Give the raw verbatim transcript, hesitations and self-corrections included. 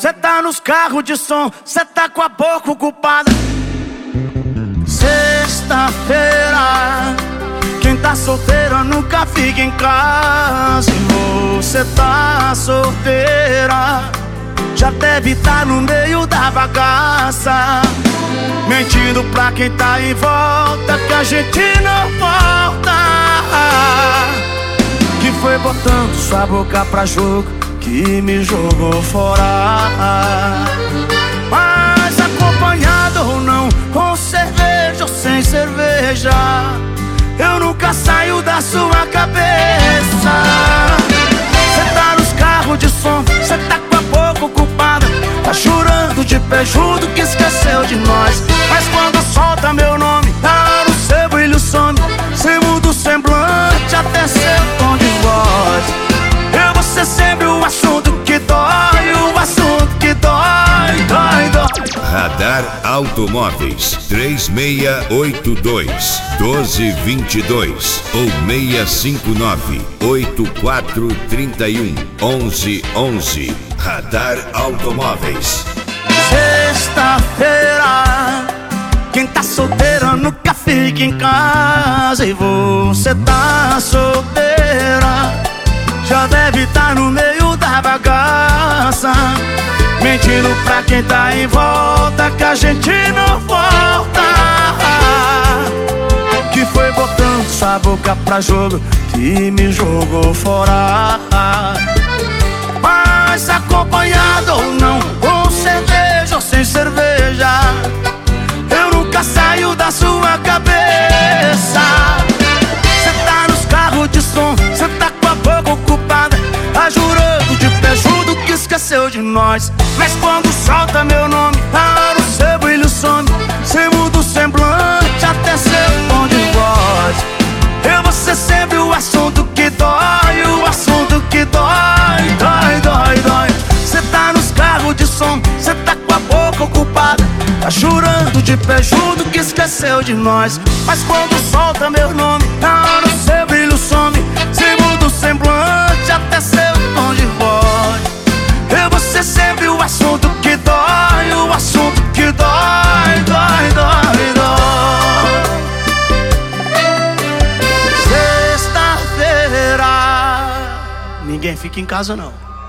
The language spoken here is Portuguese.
Cê tá nos carros de som, cê tá com a boca ocupada. Sexta-feira, quem tá solteira nunca fica em casa. E você tá solteira, já deve tá no meio da bagaça, mentindo pra quem tá em volta que a gente não volta. Que foi botando sua boca pra jogo que me jogou fora. Mas acompanhado ou não, com cerveja ou sem cerveja, eu nunca saio da sua cabeça. Cê tá nos carros de som, cê tá com a boca ocupada, tá chorando de pé junto que esqueceu de nós. Mas quando solta meu nome, tá no seu brilho some, cê muda o semblante até seu tom de voz. Eu vou ser sempre o assunto que dói, o assunto que dói, dói, dói. Radar Automóveis três seis oito dois, um dois dois dois ou seis cinco nove, oito quatro três um, onze onze. Radar Automóveis. Sexta-feira, quem tá solteira nunca fica em casa. E você tá solteira, já deve tá no meio da bagaça, mentindo pra quem tá em volta que a gente não volta. Que foi botando sua boca pra jogo que me jogou fora. Mas acompanhado ou não, com cerveja ou sem cerveja, eu nunca saio da sua cabeça. Cê tá nos carros de som, cê tá com a boca ocupada, tá jurando de pé junto que esqueceu de nós. Mas quando solta meu nome, tá no seu brilho some, cê muda o semblante até seu tom de voz. Eu vou ser sempre o assunto que dói, o assunto que dói, dói, dói, dói. Cê tá nos carros de som, cê tá com a boca ocupada, tá chorando de pé junto que esqueceu de nós. Mas quando solta meu nome, tá no seu brilho some, cê muda o semblante até seu tom de voz. Eu vou ser sempre o assunto que dói, o assunto que dói, dói, dói, dói. Sexta-feira, ninguém fica em casa não.